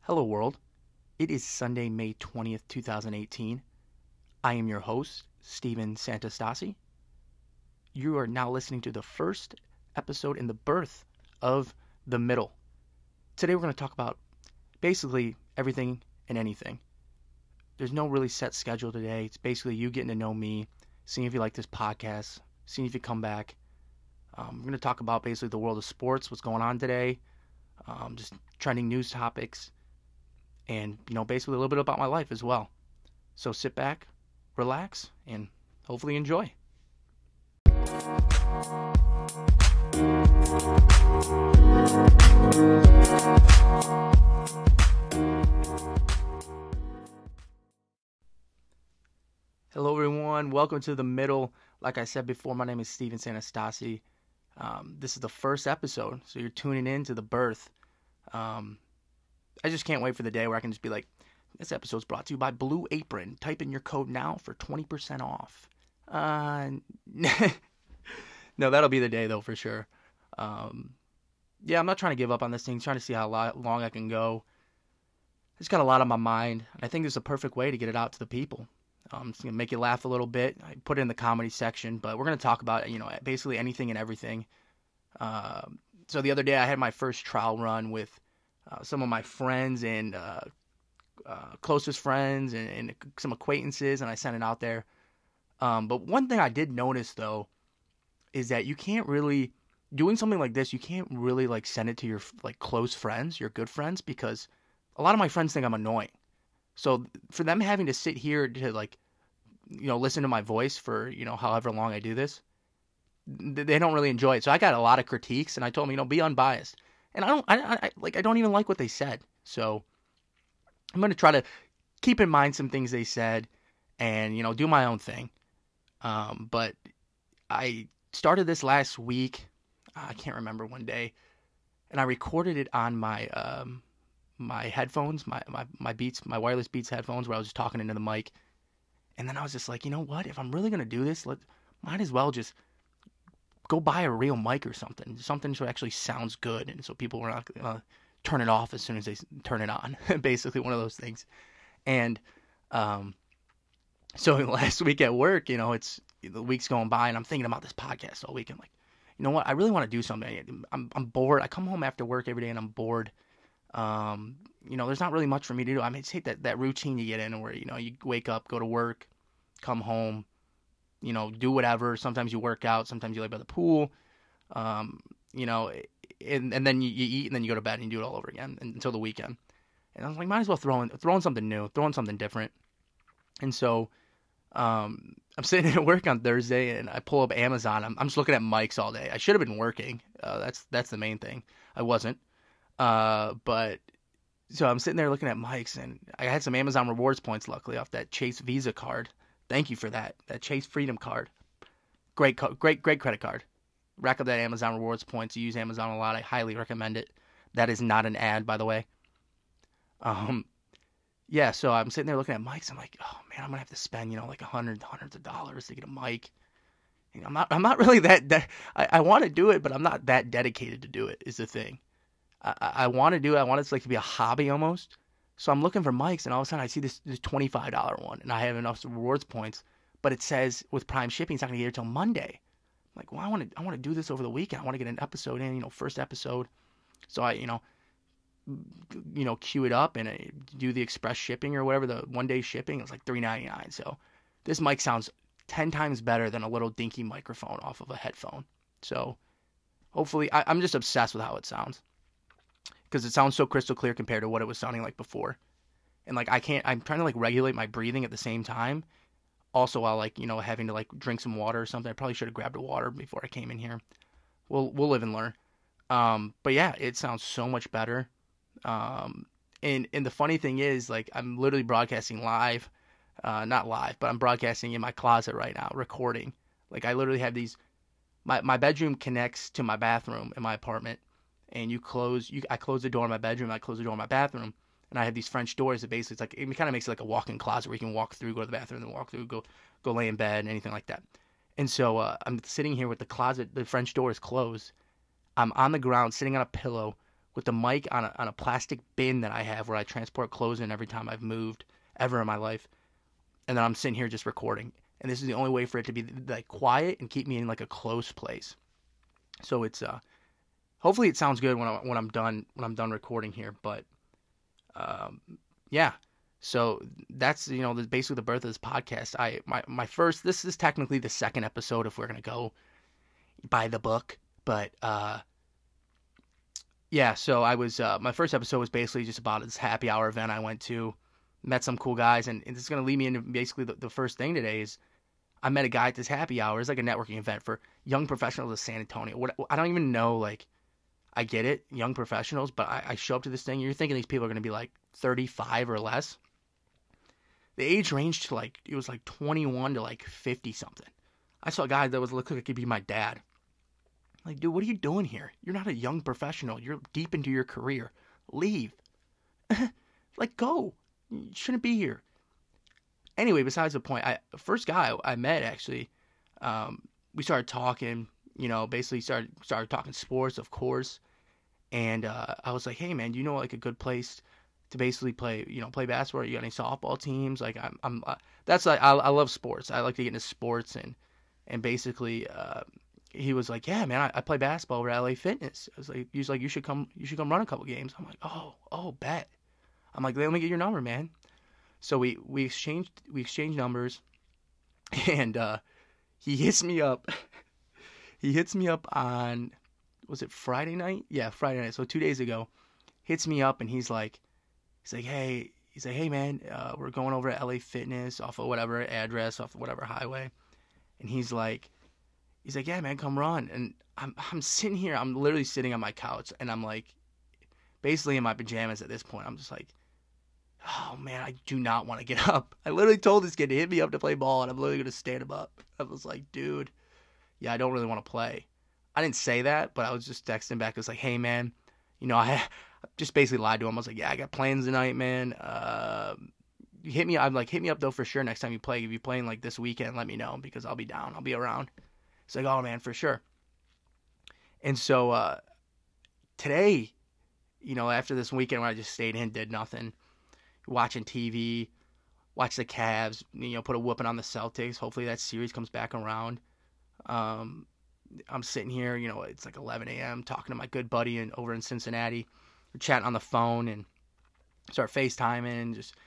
Hello, world. It is Sunday, May 20th, 2018. I am your host, Steven Santastasi. You are now listening to the first episode in the birth of The Middle. Today, we're going to talk about basically everything and anything. There's no really set schedule today. It's basically you getting to know me, seeing if you like this podcast, seeing if you come back. We're going to talk about basically the world of sports, what's going on today, just trending news topics, and basically a little bit about my life as well. So sit back, relax, and hopefully enjoy. Hello everyone, welcome to The Middle. Like I said before, my name is Steven Santastasi. This is the first episode, so you're tuning in to the birth. I just can't wait for the day where I can just be like, this episode's brought to you by Blue Apron. Type in your code now for 20% off. No, that'll be the day though for sure. Yeah, I'm not trying to give up on this thing. I'm trying to see how long I can go. I just got a lot on my mind. And I think this is a perfect way to get it out to the people. It's going to make you laugh a little bit. I put it in the comedy section, but we're going to talk about, basically anything and everything. So the other day I had my first trial run with some of my friends and closest friends and some acquaintances, and I sent it out there. But one thing I did notice, though, is that you can't really, doing something like this, you can't really, send it to your, close friends, your good friends, because a lot of my friends think I'm annoying. So for them having to sit here to, listen to my voice for, however long I do this, they don't really enjoy it. So I got a lot of critiques, and I told them, be unbiased. And I don't even like what they said. So I'm going to try to keep in mind some things they said and, do my own thing. But I started this last week. I can't remember one day. And I recorded it on my my headphones, my Beats, my wireless Beats headphones, where I was just talking into the mic. And then I was just like, you know what? If I'm really going to do this, might as well just go buy a real mic or something so it actually sounds good, and so people are not going to turn it off as soon as they turn it on. Basically one of those things. And so last week at work, it's the week's going by, and I'm thinking about this podcast all week. I'm like, you know what? I really want to do something. I'm bored. I come home after work every day, and I'm bored. There's not really much for me to do. I mean, it's that routine you get in where, you wake up, go to work, come home, do whatever. Sometimes you work out, sometimes you lay by the pool, and then you eat, and then you go to bed and you do it all over again until the weekend. And I was like, might as well throw in something new, throw in something different. And so, I'm sitting at work on Thursday, and I pull up Amazon. I'm just looking at mics all day. I should have been working. That's the main thing. I wasn't. But so I'm sitting there looking at mics, and I had some Amazon rewards points, luckily, off that Chase Visa card. Thank you for that Chase Freedom card. Great credit card. Rack up that Amazon rewards points. You use Amazon a lot. I highly recommend it. That is not an ad, by the way. Yeah, so I'm sitting there looking at mics. I'm like, oh man, I'm gonna have to spend, hundreds of dollars to get a mic. I'm not really that I want to do it, but I'm not that dedicated to do it, is the thing. I want to do it. I want it to be a hobby almost. So I'm looking for mics, and all of a sudden I see this $25 one, and I have enough rewards points, but it says with Prime shipping it's not gonna get here till Monday. I'm like, well, I want to do this over the weekend. I want to get an episode in, first episode. So I, queue it up and do the express shipping or whatever, the 1-day shipping. It was like $3.99. So this mic sounds 10 times better than a little dinky microphone off of a headphone. So hopefully, I'm just obsessed with how it sounds, because it sounds so crystal clear compared to what it was sounding like before. And I'm trying to regulate my breathing at the same time. Also while having to drink some water or something. I probably should have grabbed a water before I came in here. We'll live and learn. But yeah, it sounds so much better. And the funny thing is, I'm literally broadcasting live, not live, but I'm broadcasting in my closet right now, recording. I literally have my bedroom connects to my bathroom in my apartment. And I close the door in my bedroom, I close the door in my bathroom, and I have these French doors that basically it kind of makes it like a walk-in closet where you can walk through, go to the bathroom, then walk through, go lay in bed, and anything like that. And so I'm sitting here with the French door is closed. I'm on the ground sitting on a pillow with the mic on a plastic bin that I have where I transport clothes in every time I've moved ever in my life. And then I'm sitting here just recording. And this is the only way for it to be like quiet and keep me in like a close place. So it's hopefully it sounds good when I'm done recording here. But yeah. So that's basically the birth of this podcast. My first, this is technically the second episode if we're gonna go by the book, but yeah. So I was my first episode was basically just about this happy hour event I went to, met some cool guys, and it's gonna lead me into basically the first thing today is I met a guy at this happy hour. It's like a networking event for young professionals of San Antonio. I don't even know, like, I get it, young professionals, but I show up to this thing. You're thinking these people are gonna be like 35 or less. The age range to it was like 21 to like 50 something. I saw a guy that looked like he could be my dad. Like, dude, what are you doing here? You're not a young professional. You're deep into your career. Leave. Like, go. You shouldn't be here. Anyway, besides the point, the first guy I met actually, we started talking. Basically started talking sports, of course. And I was like, hey man, do you know like a good place to basically play basketball? You got any softball teams? Like that's like I love sports. I like to get into sports and basically he was like, yeah man, I play basketball over at LA Fitness. I was like, he was like, you should come run a couple games. I'm like, oh bet. I'm like, let me get your number, man. So we exchanged numbers, and he hits me up. He hits me up on, was it Friday night? Yeah, Friday night. So 2 days ago, hits me up and he's like, hey man, we're going over to LA Fitness off of whatever address, off of whatever highway. And he's like, yeah man, come run. And I'm sitting here, I'm literally sitting on my couch and I'm like, basically in my pajamas at this point. I'm just like, oh man, I do not want to get up. I literally told this kid to hit me up to play ball and I'm literally going to stand him up. I was like, dude, yeah, I don't really want to play. I didn't say that, but I was just texting back. I was like, hey man, I just basically lied to him. I was like, yeah, I got plans tonight, man. Hit me. I'm like, hit me up though for sure next time you play. If you're playing like this weekend, let me know because I'll be down. I'll be around. It's like, oh man, for sure. And so today, after this weekend where I just stayed in, did nothing, watching TV, watch the Cavs, put a whooping on the Celtics. Hopefully that series comes back around. I'm sitting here, it's like 11 a.m. talking to my good buddy over in Cincinnati. We're chatting on the phone and start FaceTiming and just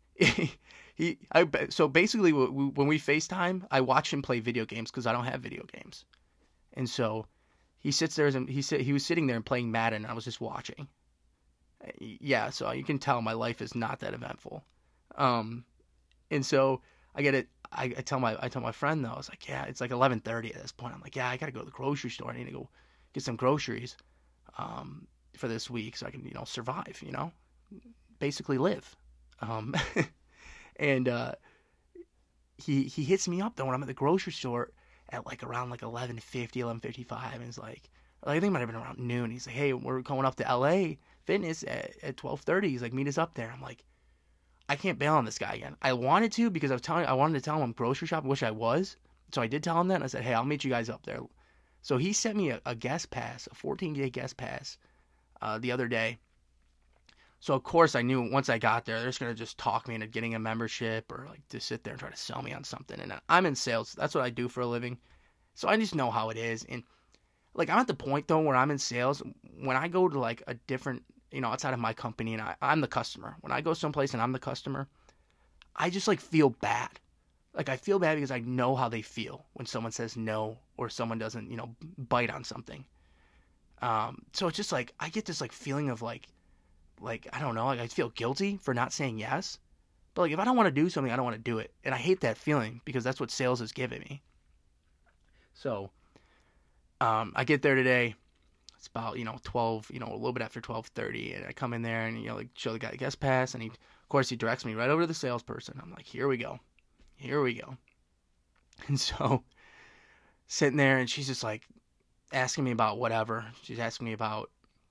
so basically when we FaceTime, I watch him play video games because I don't have video games. And so he sits there and he was sitting there and playing Madden and I was just watching. Yeah, so you can tell my life is not that eventful. And so I get it. I tell my friend though, I was like, yeah, it's like 11:30 at this point. I'm like, yeah, I gotta go to the grocery store. I need to go get some groceries for this week so I can survive. Basically live. And he hits me up though when I'm at the grocery store at like around like 11:50, 11:55, and he's like, I think it might have been around noon. He's like, hey, we're going up to LA Fitness at 12:30. He's like, meet us up there. I'm like, I can't bail on this guy again. I wanted to because I wanted to tell him I'm grocery shopping, which I was. So I did tell him that. And I said, hey, I'll meet you guys up there. So he sent me a guest pass, a 14-day guest pass the other day. So of course I knew once I got there, they're just going to just talk me into getting a membership or like to sit there and try to sell me on something. And I'm in sales. That's what I do for a living. So I just know how it is. And like I'm at the point though where I'm in sales. When I go to like a different, outside of my company and I'm the customer. When I go someplace and I'm the customer, I just like feel bad. Like I feel bad because I know how they feel when someone says no or someone doesn't, bite on something. So it's just like I get this like feeling of like I don't know, like I feel guilty for not saying yes. But like if I don't want to do something, I don't want to do it. And I hate that feeling because that's what sales is giving me. So I get there today. It's about 12, a little bit after 12:30, and I come in there and like show the guy a guest pass, and of course he directs me right over to the salesperson. I'm like, here we go. And so sitting there, and she's just like asking me about whatever. She's asking me about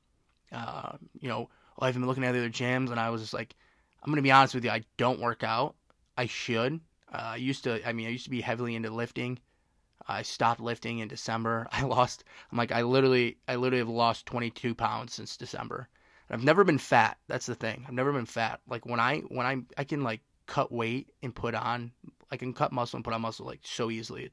I've been looking at other gyms, and I was just like, I'm gonna be honest with you, I don't work out. I should. I used to be heavily into lifting. I stopped lifting in December. I literally have lost 22 pounds since December. I've never been fat. That's the thing. I've never been fat. Like I can like cut weight and put on. I can cut muscle and put on muscle like so easily.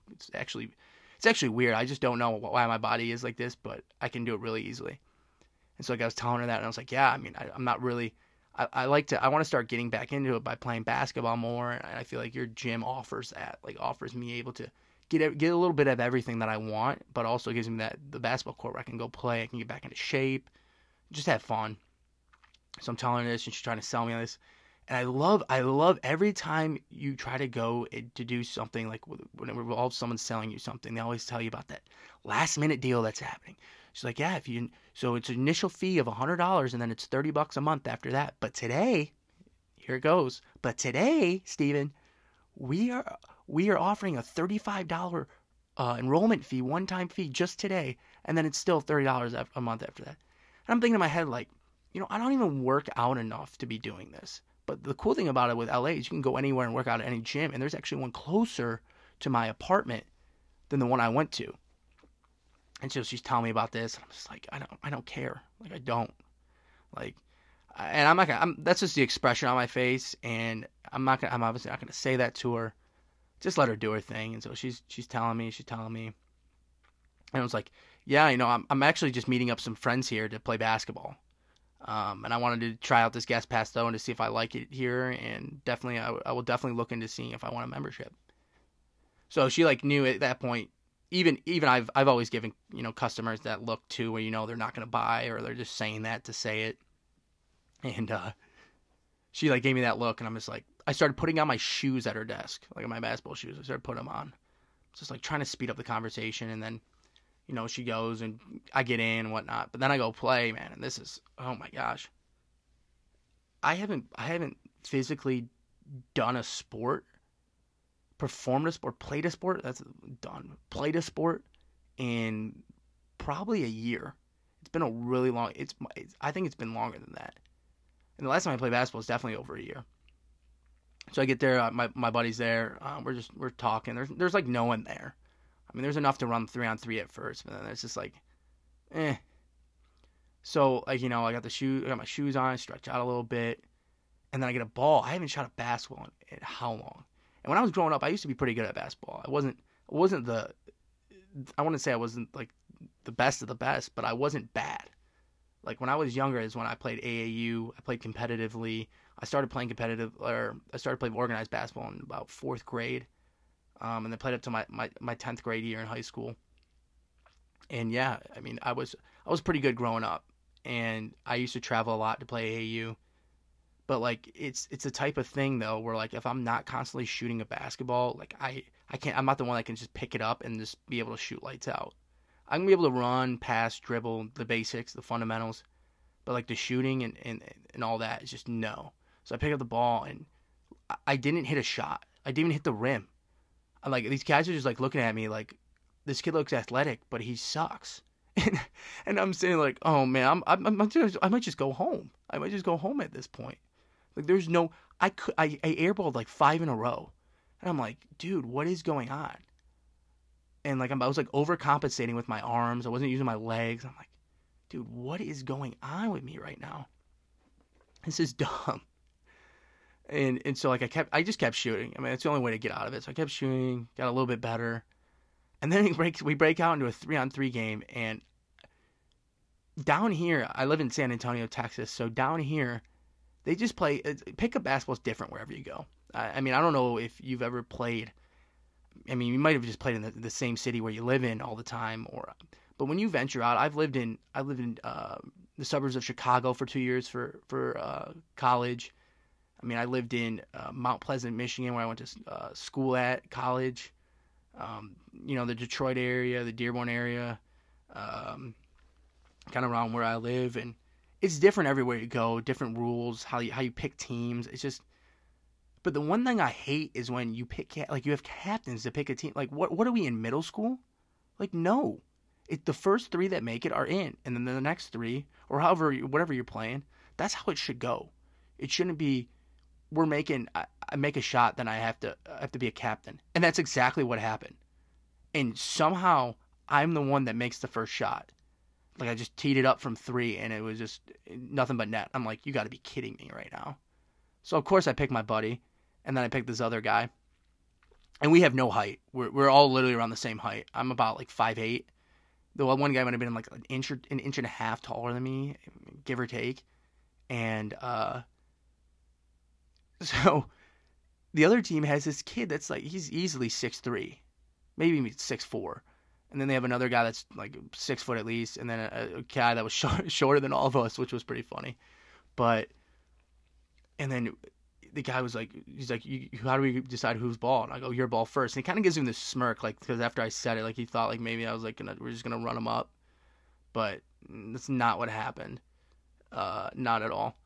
It's actually weird. I just don't know why my body is like this, but I can do it really easily. And so like I was telling her that, and I was like, yeah, I mean, I'm not really. I want to start getting back into it by playing basketball more, and I feel like your gym offers that, like offers me able to get a little bit of everything that I want, but also gives me that the basketball court where I can go play, I can get back into shape, just have fun. So I'm telling her this, and she's trying to sell me on this. And I love every time you try to go to do something like when it involves someone selling you something, they always tell you about that last minute deal that's happening. She's like, yeah, so it's an initial fee of $100 and then it's $30 a month after that. But today, here it goes. But today, Steven, we are offering a $35 enrollment fee, one-time fee just today, and then it's still $30 a month after that. And I'm thinking in my head like, I don't even work out enough to be doing this. But the cool thing about it with LA is you can go anywhere and work out at any gym, and there's actually one closer to my apartment than the one I went to. And so she's telling me about this, and I'm just like, I don't care. Like I don't. Like, and I'm not gonna. That's just the expression on my face, and I'm obviously not gonna say that to her. Just let her do her thing. And so she's telling me, and I was like, yeah, I'm actually just meeting up some friends here to play basketball. And I wanted to try out this guest pass though, and to see if I like it here, and definitely I will definitely look into seeing if I want a membership. So she like knew at that point. Even I've always given customers that look too, where they're not gonna buy, or they're just saying that to say it. And she like gave me that look, and I'm just like, I started putting on my shoes at her desk, like my basketball shoes. I started putting them on, just like trying to speed up the conversation, and then. She goes and I get in and whatnot, but then I go play, man, and this is, oh my gosh. I haven't physically done a sport, performed a sport, played a sport, played a sport in probably a year. It's been a really long, I think it's been longer than that. And the last time I played basketball was definitely over a year. So I get there, my buddy's there, we're talking, there's like no one there. I mean, there's enough to run 3-on-3 at first, but then it's just like, eh. So, like, I got my shoes on, stretch out a little bit, and then I get a ball. I haven't shot a basketball in how long? And when I was growing up, I used to be pretty good at basketball. I wouldn't say I wasn't like the best of the best, but I wasn't bad. Like when I was younger is when I played AAU. I played competitively. I started playing organized basketball in about 4th grade. And then played up to my 10th grade year in high school. And yeah, I mean, I was pretty good growing up, and I used to travel a lot to play AAU. But like, it's a type of thing though, where like if I'm not constantly shooting a basketball, like I can't. I'm not the one that can just pick it up and just be able to shoot lights out. I'm gonna be able to run, pass, dribble, the basics, the fundamentals, but like the shooting and all that is just no. So I pick up the ball and I didn't hit a shot. I didn't even hit the rim. Like, these guys are just, like, looking at me like, this kid looks athletic, but he sucks. And I'm saying, like, oh, man, I might just go home. I might just go home at this point. Like, there's no... I airballed, like, 5 in a row. And I'm like, dude, what is going on? And, like, I was, like, overcompensating with my arms. I wasn't using my legs. I'm like, dude, what is going on with me right now? This is dumb. And so like I just kept shooting. I mean, it's the only way to get out of it. So I kept shooting, got a little bit better, and then we break out into a 3-on-3 game. And down here, I live in San Antonio, Texas. So down here, they just play. Pickup basketball is different wherever you go. I mean, I don't know if you've ever played. I mean, you might have just played in the same city where you live in all the time, but when you venture out, I lived in the suburbs of Chicago for 2 years for college. I mean, I lived in Mount Pleasant, Michigan, where I went to school at college. The Detroit area, the Dearborn area, kind of around where I live, and it's different everywhere you go. Different rules, how you pick teams. It's just, but the one thing I hate is when you you have captains to pick a team. Like, what are we in middle school? Like, no, the first 3 that make it are in, and then the next 3 or whatever you're playing. That's how it should go. It shouldn't be. I make a shot, then I have to be a captain. And that's exactly what happened. And somehow I'm the one that makes the first shot. Like I just teed it up from 3 and it was just nothing but net. I'm like, you got to be kidding me right now. So of course I picked my buddy, and then I picked this other guy, and we have no height. We're all literally around the same height. I'm about like 5'8". The one guy might have been like an inch and a half taller than me, give or take. And so the other team has this kid that's like, he's easily 6'3", maybe 6'4". And then they have another guy that's like 6 foot at least, and then a guy that was shorter than all of us, which was pretty funny. But and then the guy was like, he's like, how do we decide whose ball? And I go, your ball first. And he kind of gives him this smirk, like, because after I said it, like he thought like maybe I was like, we're just gonna run him up, but that's not what happened. Not at all.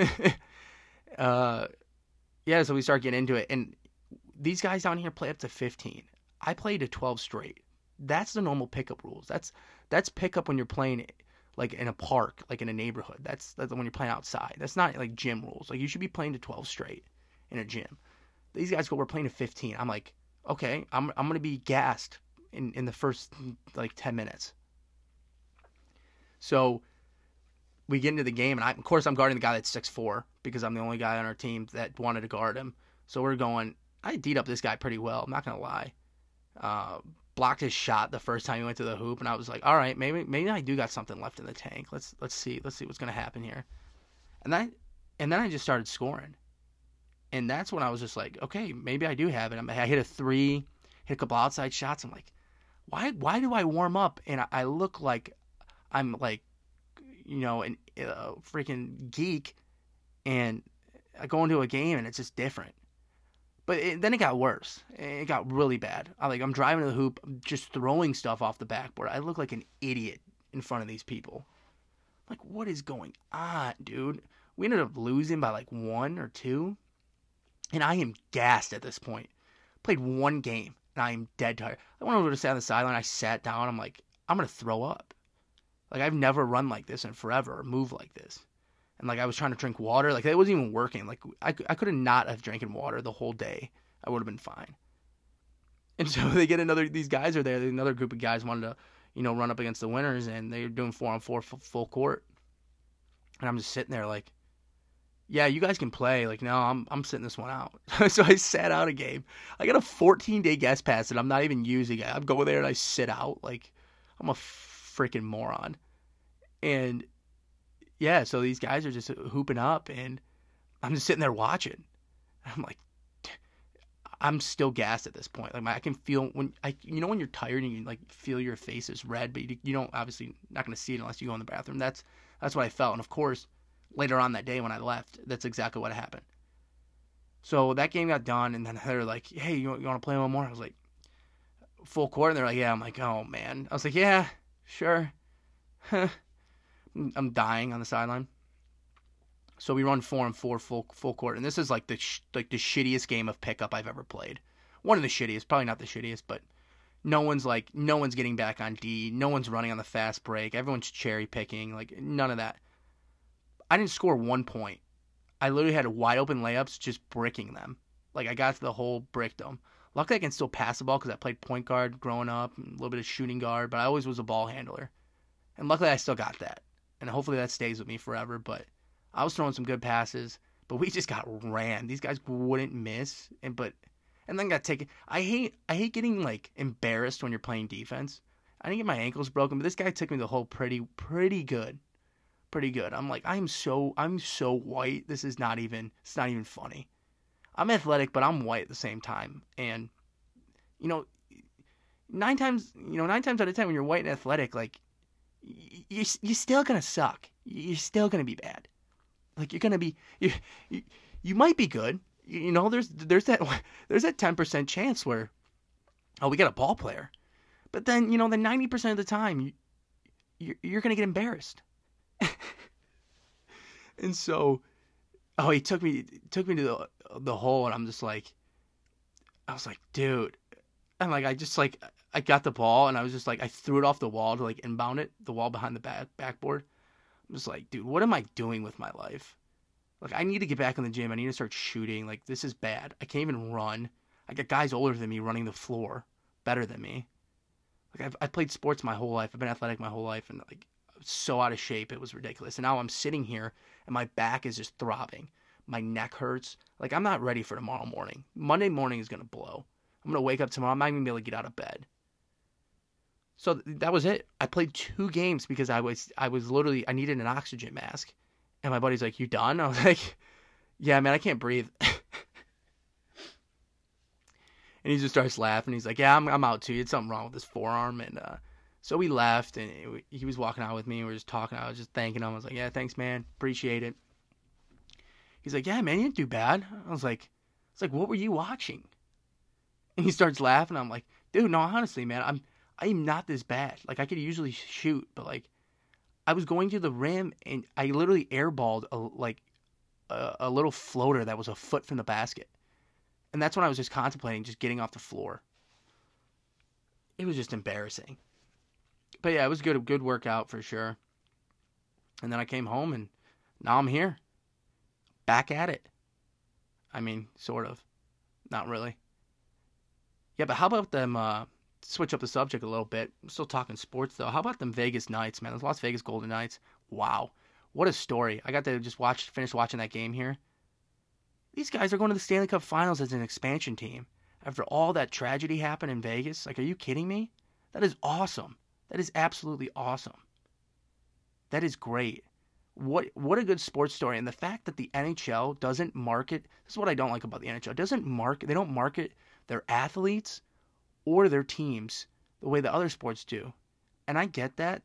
Yeah, so we start getting into it, and these guys down here play up to 15. I played to 12 straight. That's the normal pickup rules. That's pickup when you're playing like in a park, like in a neighborhood. That's when you're playing outside. That's not like gym rules. Like you should be playing to 12 straight in a gym. These guys go, we're playing to 15. I'm like, okay, I'm gonna be gassed in the first like 10 minutes. So we get into the game, and of course I'm guarding the guy that's 6'4", because I'm the only guy on our team that wanted to guard him. So we're going. I D'd up this guy pretty well. I'm not gonna lie. Blocked his shot the first time he went to the hoop, and I was like, all right, maybe I do got something left in the tank. Let's see what's gonna happen here. And then I just started scoring, and that's when I was just like, okay, maybe I do have it. I hit a 3, hit a couple outside shots. I'm like, why do I warm up and I look like I'm like, an freaking geek, and I go into a game and it's just different. But then it got worse. It got really bad. I'm driving to the hoop, just throwing stuff off the backboard. I look like an idiot in front of these people. I'm like, what is going on, dude? We ended up losing by like 1 or 2, and I am gassed at this point. Played one game, and I am dead tired. I went over to sit on the sideline. I sat down. I'm like, I'm gonna throw up. Like I've never run like this in forever, or moved like this. And like I was trying to drink water, like it wasn't even working. Like I could have not have drinking water the whole day. I would have been fine. And so they get these guys are there. Another group of guys wanted to, run up against the winners, and they're doing 4-on-4 full court. And I'm just sitting there like, yeah, you guys can play. Like, no, I'm sitting this one out. So I sat out a game. I got a 14-day guest pass that I'm not even using it. I'm going there and I sit out like I'm a freaking moron. And yeah, so these guys are just hooping up, and I'm just sitting there watching. I'm like, I'm still gassed at this point. Like I can feel when you're tired and you like feel your face is red, but you don't, obviously not going to see it unless you go in the bathroom. That's what I felt. And of course, later on that day when I left, that's exactly what happened. So that game got done, and then they're like, hey, you want to play one more? I was like, full court? And they're like, yeah. I'm like, oh man. I was like, yeah, sure. I'm dying on the sideline. So we run 4-on-4 full court, and this is like the shittiest game of pickup I've ever played. One of the shittiest, probably not the shittiest, but no one's getting back on D. No one's running on the fast break. Everyone's cherry picking. Like none of that. I didn't score 1 point. I literally had wide open layups, just bricking them. Like I got to the hole, bricked them. Luckily, I can still pass the ball because I played point guard growing up, and a little bit of shooting guard, but I always was a ball handler. And luckily, I still got that. And hopefully that stays with me forever. But I was throwing some good passes, but we just got ran. These guys wouldn't miss, and then got taken. I hate getting like embarrassed when you're playing defense. I didn't get my ankles broken, but this guy took me the hole pretty good. I'm like, I'm so white. It's not even funny. I'm athletic, but I'm white at the same time. And 9 times out of 10 when you're white and athletic, like you're still gonna suck. You're still gonna be bad. Like you're gonna be you might be good. There's that 10% chance where we got a ball player, but then the 90% of the time you're gonna get embarrassed. And so, he took me to the hole, and I'm just like, I was like, dude, and like I got the ball, and I was just like, I threw it off the wall to like inbound it, the wall behind the backboard. I'm just like, dude, what am I doing with my life? Like, I need to get back in the gym. I need to start shooting. Like, this is bad. I can't even run. I got guys older than me running the floor better than me. Like, I've played sports my whole life. I've been athletic my whole life, and like was so out of shape, it was ridiculous. And now I'm sitting here and my back is just throbbing. My neck hurts. Like, I'm not ready for tomorrow morning. Monday morning is going to blow. I'm going to wake up tomorrow. I'm not even going to be able to get out of bed. So that was it. I played 2 games because I was literally, I needed an oxygen mask. And my buddy's like, "You done?" I was like, "Yeah, man, I can't breathe." And he just starts laughing. He's like, "Yeah, I'm out too. He had something wrong with his forearm." And so we left, and he was walking out with me. And we were just talking. I was just thanking him. I was like, "Yeah, thanks, man. Appreciate it." He's like, "Yeah, man, you didn't do bad." I was like, "What were you watching?" And he starts laughing. I'm like, "Dude, no, honestly, man, I'm not this bad. Like, I could usually shoot, but like, I was going to the rim, and I literally airballed a little floater that was a foot from the basket." And that's when I was just contemplating just getting off the floor. It was just embarrassing. But yeah, it was a good workout for sure. And then I came home and now I'm here. Back at it. I mean, sort of. Not really. Yeah, but how about them switch up the subject a little bit. I'm still talking sports though. How about them Vegas Knights, man? Those Las Vegas Golden Knights. Wow. What a story. I got to just finish watching that game here. These guys are going to the Stanley Cup Finals as an expansion team. After all that tragedy happened in Vegas, like, are you kidding me? That is awesome. That is absolutely awesome. That is great. What a good sports story. And the fact that the NHL doesn't market, this is what I don't like about the NHL. They don't market their athletes or their teams the way the other sports do. And I get that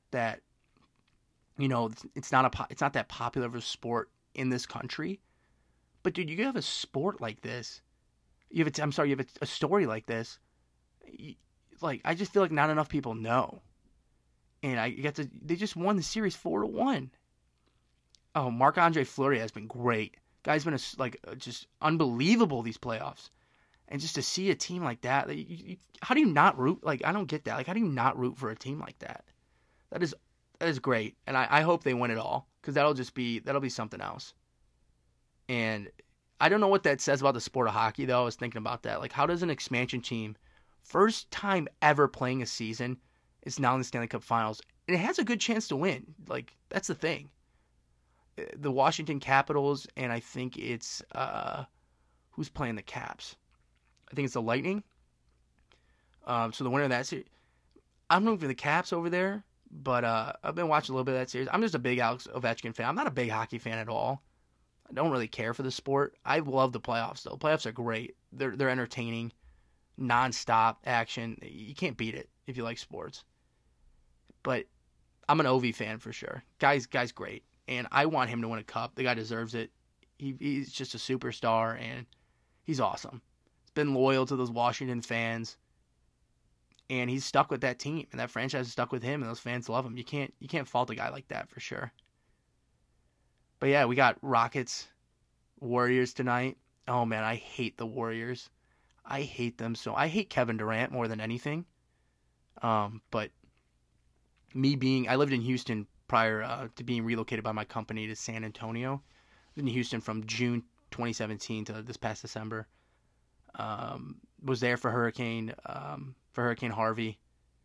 it's not that popular of a sport in this country. But dude, you have a sport like this. You have a story like this. I just feel like not enough people know. And they just won the series 4-1. Oh, Marc-Andre Fleury has been great. Guy's been just unbelievable these playoffs. And just to see a team like that, how do you not root? Like, I don't get that. Like, how do you not root for a team like that? That is great. And I hope they win it all, because that'll be something else. And I don't know what that says about the sport of hockey, though. I was thinking about that. Like, how does an expansion team, first time ever playing a season, is now in the Stanley Cup Finals, and it has a good chance to win. Like, that's the thing. The Washington Capitals, and I think it's who's playing the Caps? I think it's the Lightning. So the winner of that series, I'm rooting for the Caps over there, but I've been watching a little bit of that series. I'm just a big Alex Ovechkin fan. I'm not a big hockey fan at all. I don't really care for the sport. I love the playoffs, though. Playoffs are great. They're entertaining, non-stop action. You can't beat it if you like sports. But I'm an Ovi fan for sure. Guy's great, and I want him to win a cup. The guy deserves it. He's just a superstar, and he's awesome. He's been loyal to those Washington fans, and he's stuck with that team, and that franchise is stuck with him, and those fans love him. You can't fault a guy like that for sure. But yeah, we got Rockets, Warriors tonight. Oh man, I hate the Warriors. I hate them so. I hate Kevin Durant more than anything. But I lived in Houston prior to being relocated by my company to San Antonio. I lived in Houston from June 2017 to this past December. Was there for Hurricane Harvey.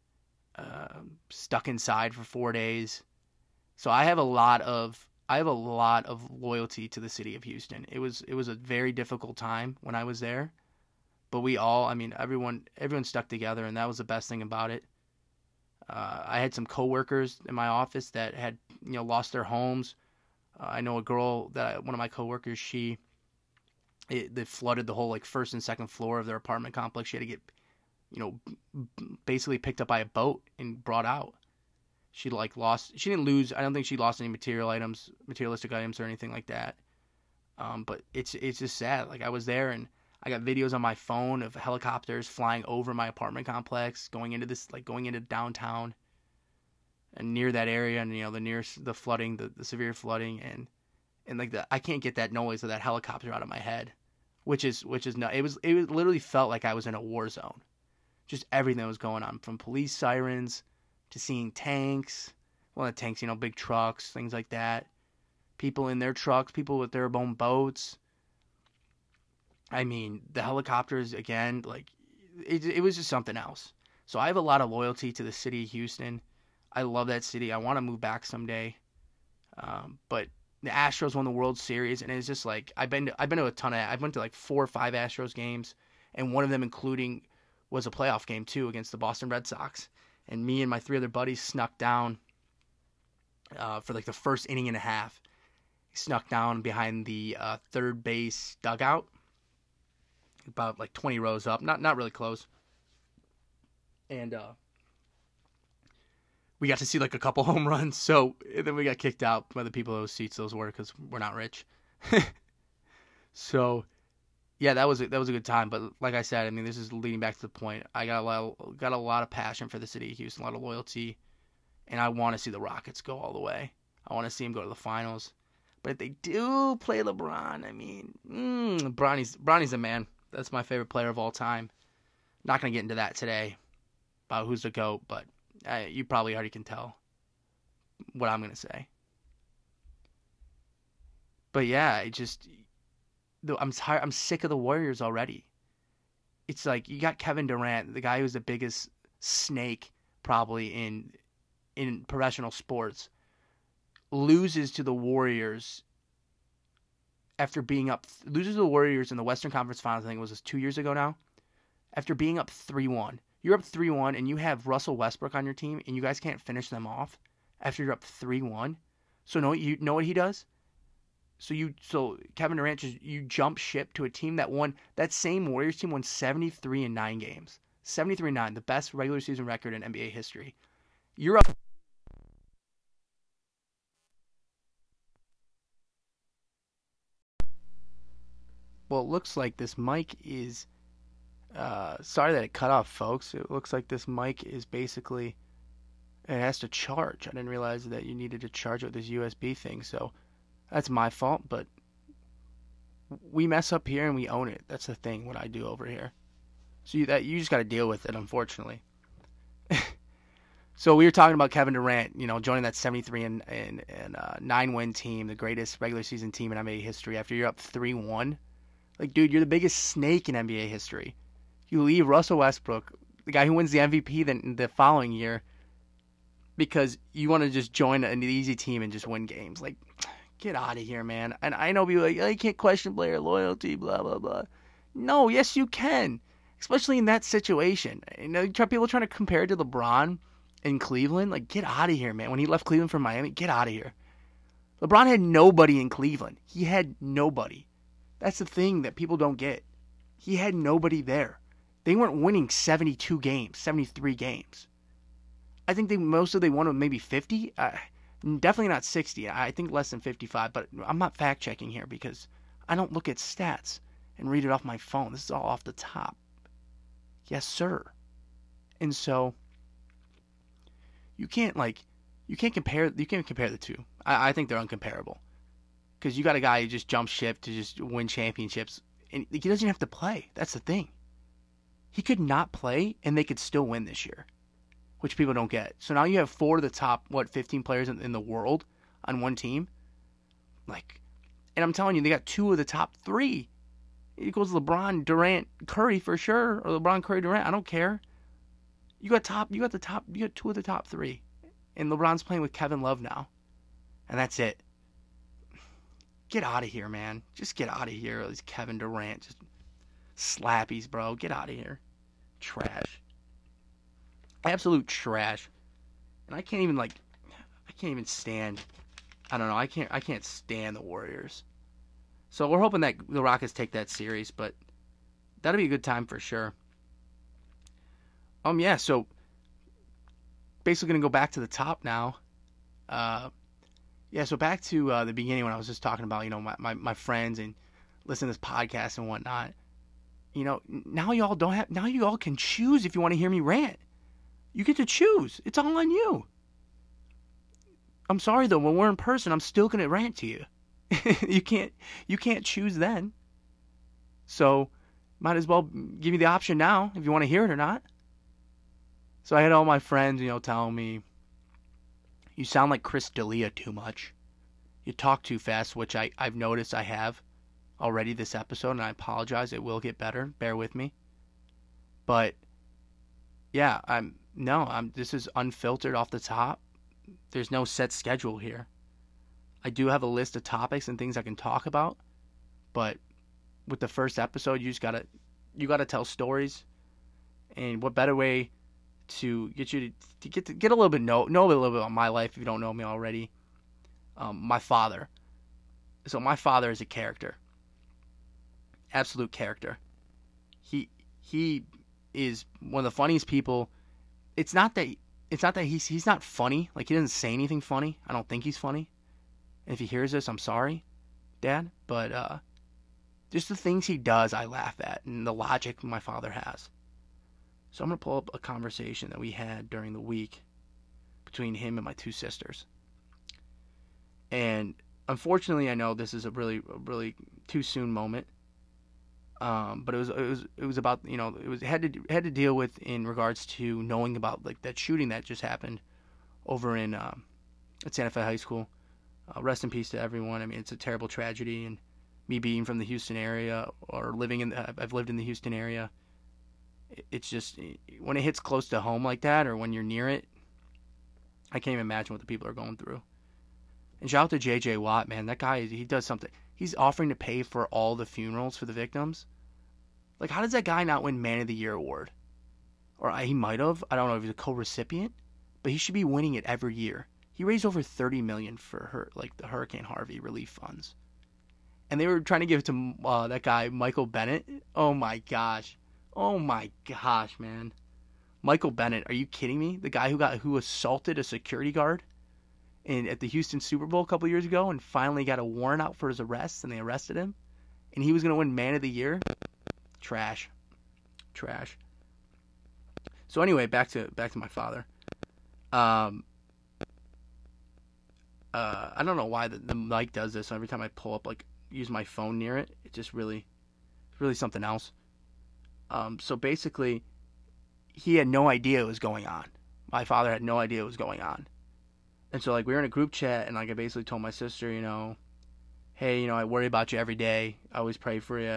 Stuck inside for 4 days. So I have a lot of loyalty to the city of Houston. It was a very difficult time when I was there, but everyone stuck together, and that was the best thing about it. I had some coworkers in my office that had lost their homes. I know a girl one of my coworkers, they flooded the whole first and second floor of their apartment complex. She had to get basically picked up by a boat and brought out. She didn't lose. I don't think she lost any materialistic items or anything like that. But it's just sad. Like, I was there, and I got videos on my phone of helicopters flying over my apartment complex, going into downtown and near that area, and the flooding, the severe flooding, and I can't get that noise of that helicopter out of my head, which is not. It literally felt like I was in a war zone. Just everything that was going on, from police sirens to seeing tanks, tanks, big trucks, things like that. People in their trucks, people with their own boats. I mean, the helicopters, again, it was just something else. So I have a lot of loyalty to the city of Houston. I love that city. I want to move back someday. But the Astros won the World Series, and it's just like I've been to a ton of. I went to like 4 or 5 Astros games, and one of them including was a playoff game too against the Boston Red Sox. And me and my 3 other buddies snuck down for like the first inning and a half. He snuck down behind the third base dugout, about like 20 rows up, not really close. And we got to see like a couple home runs. So then we got kicked out by the people whose seats those were because we're not rich. So yeah, that was a good time. But like I said, I mean, this is leading back to the point. I got a lot of passion for the city of Houston, a lot of loyalty, and I want to see the Rockets go all the way. I want to see them go to the finals. But if they do play LeBron, I mean, Bronny's a man. That's my favorite player of all time. Not gonna get into that today about who's the GOAT, but you probably already can tell what I'm gonna say. But yeah, I'm tired. I'm sick of the Warriors already. It's like you got Kevin Durant, the guy who's the biggest snake probably in professional sports, loses to the Warriors loses to the Warriors in the Western Conference Finals. I think it was 2 years ago now. After being up 3-1, you're up 3-1, and you have Russell Westbrook on your team, and you guys can't finish them off after you're up 3-1. So you know what he does? So Kevin Durant you jump ship to a team that won. That same Warriors team won 73 in 9 games. 73-9, the best regular season record in NBA history. You're up. Well, it looks like this mic is. Sorry that it cut off, folks. It looks like this mic is basically. It has to charge. I didn't realize that you needed to charge it with this USB thing, so that's my fault, but we mess up here and we own it. That's the thing, what I do over here. So you just got to deal with it, unfortunately. So we were talking about Kevin Durant, joining that 73 and 9-win team, the greatest regular season team in NBA history after you're up 3-1. Like, dude, you're the biggest snake in NBA history. You leave Russell Westbrook, the guy who wins the MVP the following year, because you want to just join an easy team and just win games. Like, get out of here, man. And I know people are like, oh, you can't question player loyalty, blah, blah, blah. No, yes, you can. Especially in that situation. People trying to compare it to LeBron in Cleveland. Like, get out of here, man. When he left Cleveland for Miami, get out of here. LeBron had nobody in Cleveland. He had nobody. That's the thing that people don't get. He had nobody there. They weren't winning 72 games, 73 games. I think they won maybe 50. Definitely not 60. I think less than 55. But I'm not fact checking here because I don't look at stats and read it off my phone. This is all off the top. Yes, sir. And so you can't compare the two. I think they're uncomparable. Because you got a guy who just jumps ship to just win championships, and he doesn't even have to play. That's the thing. He could not play, and they could still win this year, which people don't get. So now you have 4 of the top 15 players in the world on one team. And I'm telling you, they got 2 of the top 3. It equals LeBron, Durant, Curry for sure, or LeBron, Curry, Durant. I don't care. You got 2 of the top 3, and LeBron's playing with Kevin Love now, and that's it. Get out of here, man. Just get out of here. These Kevin Durant, just slappies, bro. Get out of here. Trash. Absolute trash. And I can't even stand. I don't know. I can't stand the Warriors. So we're hoping that the Rockets take that series, but that'll be a good time for sure. Yeah, so basically going to go back to the top now. So back to the beginning when I was just talking about, my friends and listening to this podcast and whatnot. Now you all can choose if you want to hear me rant. You get to choose. It's all on you. I'm sorry though, when we're in person, I'm still gonna rant to you. You can't choose then. So might as well give you the option now if you want to hear it or not. So I had all my friends, telling me, you sound like Chris D'Elia too much. You talk too fast, which I've noticed I have already this episode, and I apologize. It will get better. Bear with me. But yeah, this is unfiltered off the top. there's no set schedule here. I do have a list of topics and things I can talk about, but with the first episode, you gotta tell stories, and what better way to get you to get a little bit know a little bit about my life if you don't know me already. My father. So my father is a character, absolute character. He is one of the funniest people. It's not that he's not funny. Like, he doesn't say anything funny. I don't think he's funny. And if he hears this, I'm sorry, Dad. But just the things he does, I laugh at, and the logic my father has. So I'm gonna pull up a conversation that we had during the week between him and my two sisters. And unfortunately, I know this is a really too soon moment. But it was about, it had to deal with in regards to knowing about, like, that shooting that just happened over in at Santa Fe High School. Rest in peace to everyone. I mean, it's a terrible tragedy, and me being from the Houston area, or I've lived in the Houston area. It's just, when it hits close to home like that, or when you're near it, I can't even imagine what the people are going through. And shout out to J.J. Watt, man. That guy, he does something. He's offering to pay for all the funerals for the victims. Like, how does that guy not win Man of the Year award? Or he might have. I don't know if he's a co-recipient, but he should be winning it every year. He raised over $30 million for the Hurricane Harvey relief funds, and they were trying to give it to that guy Michael Bennett. Oh my gosh, man, Michael Bennett. Are you kidding me? The guy who assaulted a security guard at the Houston Super Bowl a couple years ago, and finally got a warrant out for his arrest, and they arrested him, and he was gonna win Man of the Year. Trash. So anyway, back to my father. I don't know why the mic does this. So every time I pull up, like, use my phone near it, it just really something else. So basically, he had no idea it was going on. My father had no idea it was going on. And so, like, we were in a group chat, and, like, I basically told my sister, hey, I worry about you every day. I always pray for you.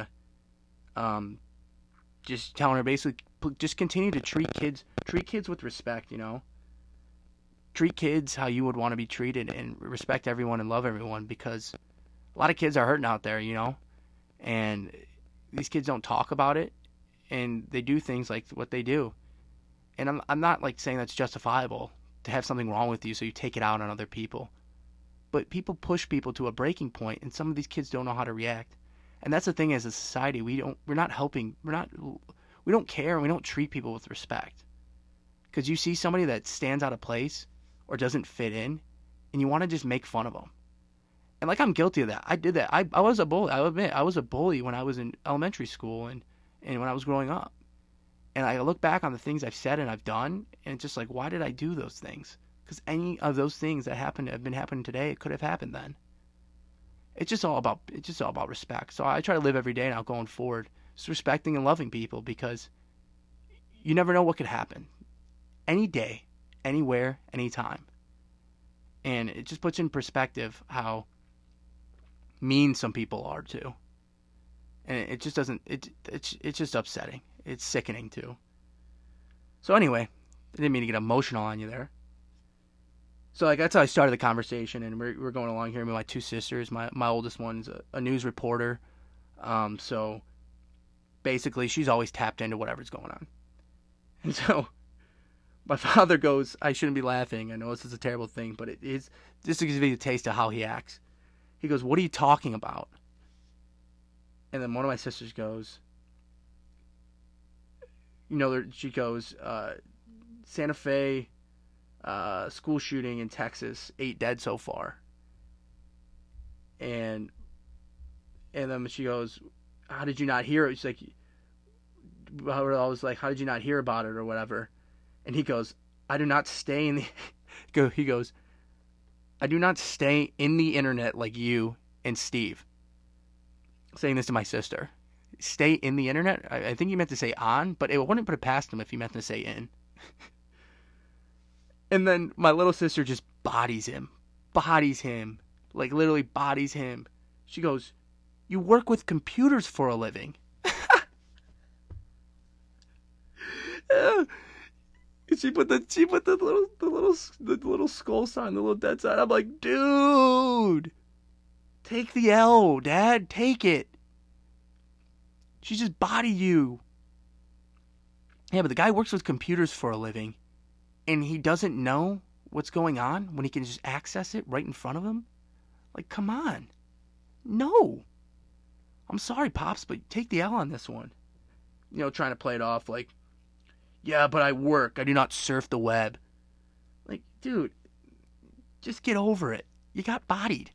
Just telling her, basically, just continue to treat kids with respect, Treat kids how you would want to be treated, and respect everyone and love everyone, because a lot of kids are hurting out there, and these kids don't talk about it, and they do things like what they do. And I'm not, like, saying that's justifiable to have something wrong with you so you take it out on other people. But people push people to a breaking point, and some of these kids don't know how to react. And that's the thing, as a society, we don't care, and we don't treat people with respect. Because you see somebody that stands out of place or doesn't fit in, and you want to just make fun of them. And, like, I'm guilty of that. I did that. I was a bully. I'll admit, I was a bully when I was in elementary school and when I was growing up. And I look back on the things I've said and I've done, and it's just like, why did I do those things? Because any of those things that have been happening today, it could have happened then. It's just all about respect. So I try to live every day now going forward, just respecting and loving people, because you never know what could happen. Any day, anywhere, anytime. And it just puts in perspective how mean some people are too. And it just doesn't, it's just upsetting. It's sickening too. So anyway, I didn't mean to get emotional on you there. So, like, that's how I started the conversation, and we're going along here with my two sisters. My oldest one's a news reporter. So basically, she's always tapped into whatever's going on. And so my father goes, I shouldn't be laughing. I know this is a terrible thing, but it is just to give you a taste of how he acts. He goes, what are you talking about? And then one of my sisters goes, she goes, Santa Fe school shooting in Texas, 8 dead so far. And then she goes, how did you not hear it? She's like, I was like, how did you not hear about it or whatever? And he goes, I do not stay in the he goes, I do not stay in the internet like you and Steve. Saying this to my sister. Stay in the internet? I think he meant to say on, but it wouldn't put it past him if he meant to say in. And then my little sister just bodies him, like literally bodies him. She goes, you work with computers for a living. And she put the little skull sign, the little dead sign. I'm like, dude, take the L, Dad, take it. She just bodied you. Yeah, but the guy works with computers for a living, and he doesn't know what's going on when he can just access it right in front of him? Like, come on. No. I'm sorry, Pops, but take the L on this one. Trying to play it off like, yeah, but I work. I do not surf the web. Like, dude, just get over it. You got bodied.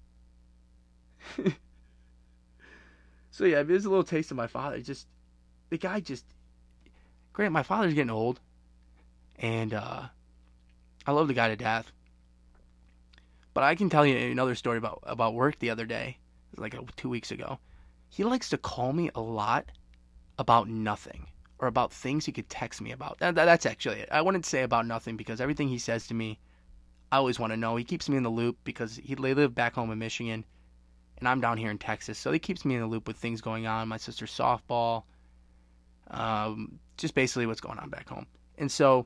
So, yeah, there's a little taste of my father. Granted, my father's getting old, and I love the guy to death. But I can tell you another story about work the other day. It was like 2 weeks ago. He likes to call me a lot about nothing, or about things he could text me about. That's actually it. I wouldn't say about nothing, because everything he says to me, I always want to know. He keeps me in the loop because they live back home in Michigan, and I'm down here in Texas. So he keeps me in the loop with things going on. My sister's softball, just basically what's going on back home. And so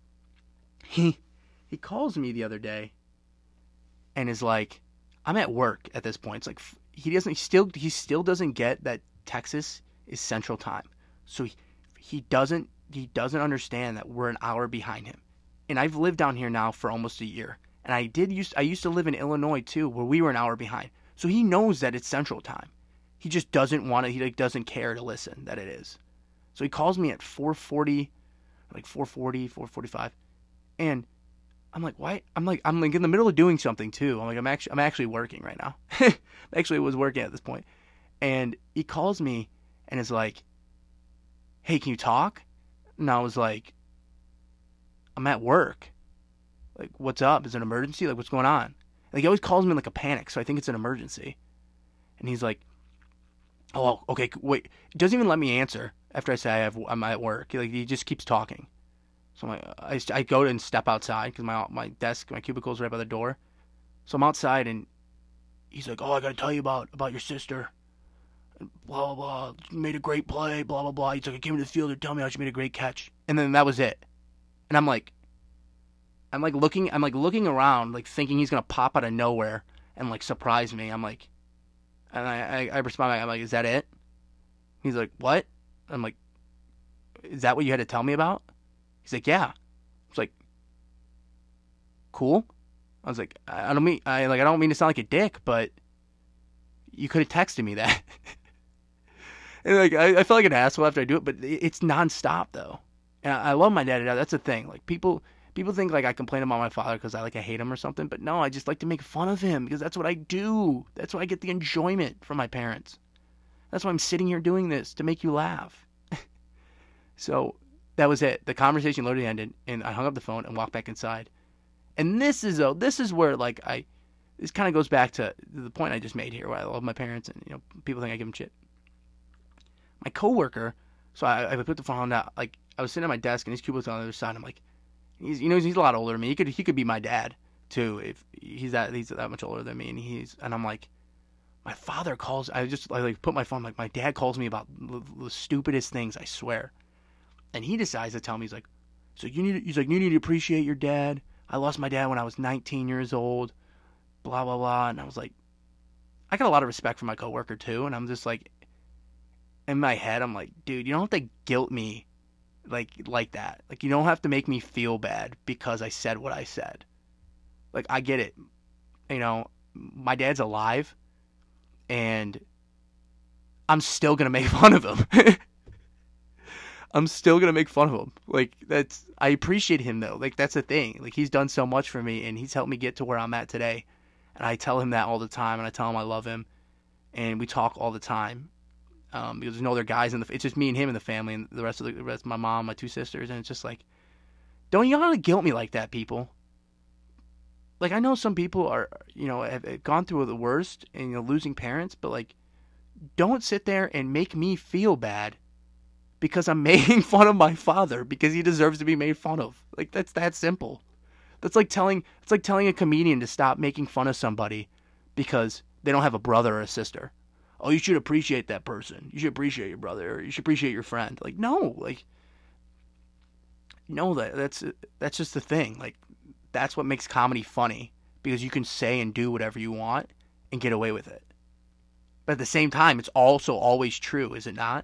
he calls me the other day and is like, I'm at work at this point. It's like he still doesn't get that Texas is Central Time. So he doesn't understand that we're an hour behind him. And I've lived down here now for almost a year. And I used to live in Illinois too, where we were an hour behind. So he knows that it's Central Time. He just doesn't want to. He doesn't care to listen that it is. So he calls me at 4:40, like 4:40, 4:45, and I'm like, why? I'm like in the middle of doing something too. I'm actually working right now. Actually, was working at this point, and he calls me and is like, hey, can you talk? And I was like, I'm at work. Like, what's up? Is it an emergency? Like, what's going on? Like, he always calls me in like a panic, so I think it's an emergency. And he's like, oh, okay, wait. He doesn't even let me answer after I say I'm at work. Like, he just keeps talking. So I'm like, I go and step outside because my desk, my cubicle is right by the door. So I'm outside and he's like, oh, I got to tell you about your sister. Blah, blah, blah. She made a great play, blah, blah, blah. He's like, I came to the field to tell me how she made a great catch. And then that was it. And I'm like looking around, like thinking he's going to pop out of nowhere and like surprise me. I'm like, and I respond back, I'm like, is that it? He's like, what? I'm like, is that what you had to tell me about? He's like, yeah. I was like, cool. I was like, I don't mean to sound like a dick, but you could have texted me that. And like, I feel like an asshole after I do it, but it's nonstop though. And I love my dad. That's the thing. Like people think like I complain about my father because I hate him or something, but no, I just like to make fun of him because that's what I do. That's why I get the enjoyment from my parents. That's why I'm sitting here doing this, to make you laugh. So that was it. The conversation literally ended, and I hung up the phone and walked back inside. And this is where like this kind of goes back to the point I just made here, where I love my parents, and people think I give them shit. My coworker, so I put the phone down. Like, I was sitting at my desk and his cubicle on the other side. I'm like, he's a lot older than me. He could be my dad too if he's that much older than me. And I'm like, my father calls. I put my phone. Like, my dad calls me about the stupidest things, I swear. And he decides to tell me, he's like, you need to appreciate your dad. I lost my dad when I was 19 years old. Blah blah blah. And I was like, I got a lot of respect for my coworker too. And I'm just like, in my head, I'm like, dude, you don't have to guilt me like that. Like, you don't have to make me feel bad because I said what I said. Like, I get it. My dad's alive, and I'm still gonna make fun of him. I'm still gonna make fun of him. Like, I appreciate him though. Like, that's the thing. Like, he's done so much for me, and he's helped me get to where I'm at today. And I tell him that all the time, and I tell him I love him, and we talk all the time. Because there's no other guys it's just me and him in the family, and the rest of my mom, my two sisters, and it's just like, don't you gotta guilt me like that, people. Like, I know some people are, have gone through the worst and losing parents, but like, don't sit there and make me feel bad because I'm making fun of my father because he deserves to be made fun of. Like, that's that simple. It's like telling a comedian to stop making fun of somebody because they don't have a brother or a sister. Oh, you should appreciate that person. You should appreciate your brother, or you should appreciate your friend. Like, no, like, know that that's just the thing. Like, that's what makes comedy funny, because you can say and do whatever you want and get away with it. But at the same time, it's also always true, is it not?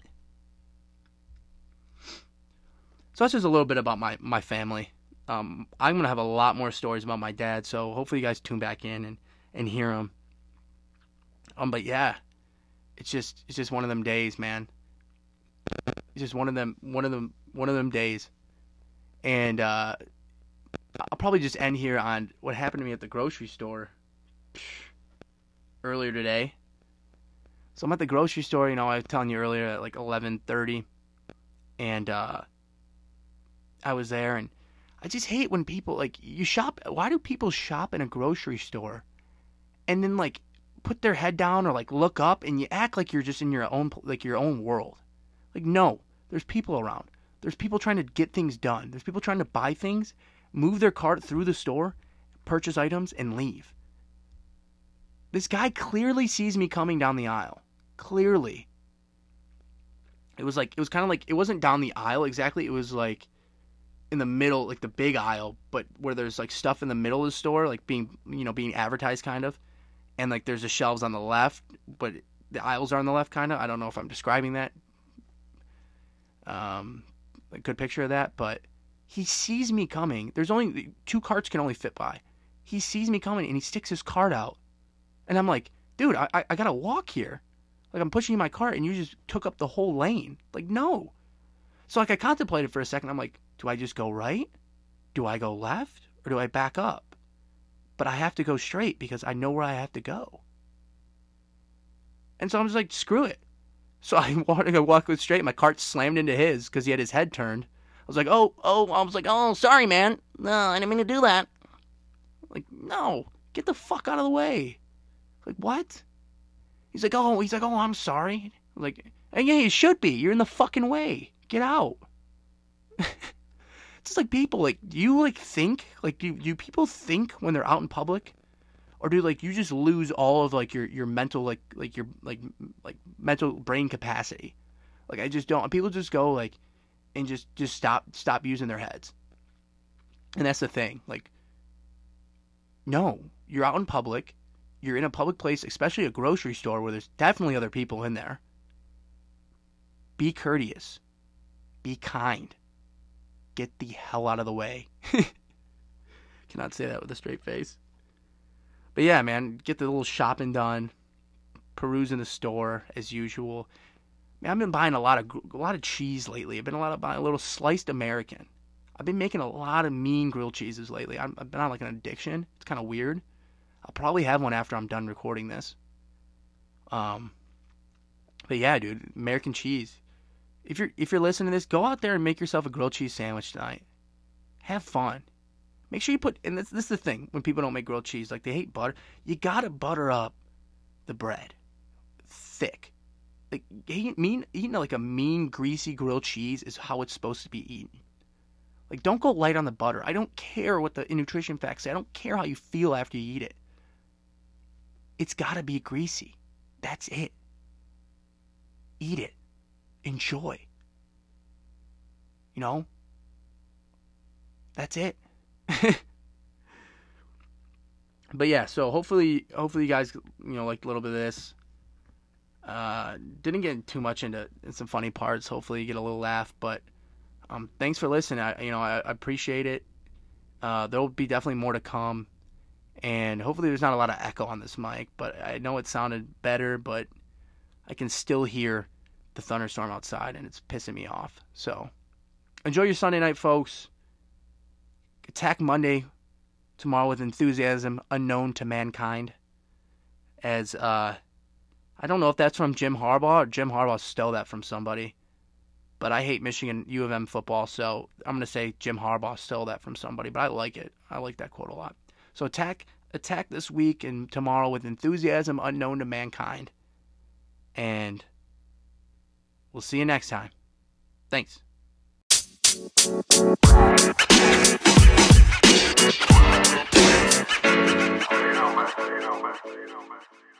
So that's just a little bit about my family. I'm going to have a lot more stories about my dad, so hopefully you guys tune back in and hear them. But yeah, it's just one of them days, man. It's just one of them days. And I'll probably just end here on what happened to me at the grocery store earlier today. So I'm at the grocery store, I was telling you earlier, at like 11:30, and I was there, and I just hate when people, like, you shop. Why do people shop in a grocery store and then, like, put their head down or, like, look up and you act like you're just in your own world? Like, no, there's people around. There's people trying to get things done. There's people trying to buy things, move their cart through the store, purchase items, and leave. This guy clearly sees me coming down the aisle. Clearly. It was kind of like, it wasn't down the aisle exactly. It was like in the middle, like the big aisle, but where there's like stuff in the middle of the store, like being advertised kind of. And like there's the shelves on the left, but the aisles are on the left kind of. I don't know if I'm describing that. A good picture of that, but he sees me coming. There's only 2 carts can only fit by. He sees me coming and he sticks his cart out. And I'm like, dude, I gotta walk here. Like, I'm pushing my cart and you just took up the whole lane. Like, no. So like I contemplated for a second. I'm like, do I just go right? Do I go left? Or do I back up? But I have to go straight because I know where I have to go. And so I'm just like, screw it. So I walk straight. My cart slammed into his because he had his head turned. I was like, oh, sorry, man. No, I didn't mean to do that. Like, no, get the fuck out of the way. Like, what? He's like, oh, I'm sorry. I'm like, yeah, you should be. You're in the fucking way. Get out. It's just like people, like, do you, like, think? Like, do people think when they're out in public? Or do, like, you just lose all of, like, your mental, your mental brain capacity? Like, I just don't. People just go, like, and just stop using their heads. And that's the thing. Like, no, you're out in public. You're in a public place, especially a grocery store where there's definitely other people in there. Be courteous. Be kind. Get the hell out of the way. Cannot say that with a straight face. But yeah, man, get the little shopping done. Peruse in the store as usual. Man, I've been buying a lot of cheese lately. I've been buying a little sliced American. I've been making a lot of mean grilled cheeses lately. I've been on like an addiction. It's kind of weird. I'll probably have one after I'm done recording this. But yeah, dude, American cheese. If you're listening to this, go out there and make yourself a grilled cheese sandwich tonight. Have fun. Make sure you put, and this is the thing when people don't make grilled cheese, like they hate butter. You gotta butter up the bread, thick. Like eating like a mean greasy grilled cheese is how it's supposed to be eaten. Like, don't go light on the butter. I don't care what the nutrition facts say. I don't care how you feel after you eat it. It's gotta be greasy. That's it. Eat it. Enjoy. That's it. But yeah, so hopefully you guys liked a little bit of this. Didn't get too much into some funny parts. Hopefully you get a little laugh, but thanks for listening. I appreciate it. There will be definitely more to come, and hopefully there's not a lot of echo on this mic, but I know it sounded better, but I can still hear the thunderstorm outside and it's pissing me off. So enjoy your Sunday night, folks. Attack Monday tomorrow with enthusiasm unknown to mankind. As I don't know if that's from Jim Harbaugh or Jim Harbaugh stole that from somebody, but I hate Michigan U of M football, so I'm gonna say Jim Harbaugh stole that from somebody. But I like it. I like that quote a lot. So attack this week and tomorrow with enthusiasm unknown to mankind, and we'll see you next time. Thanks. You know, man.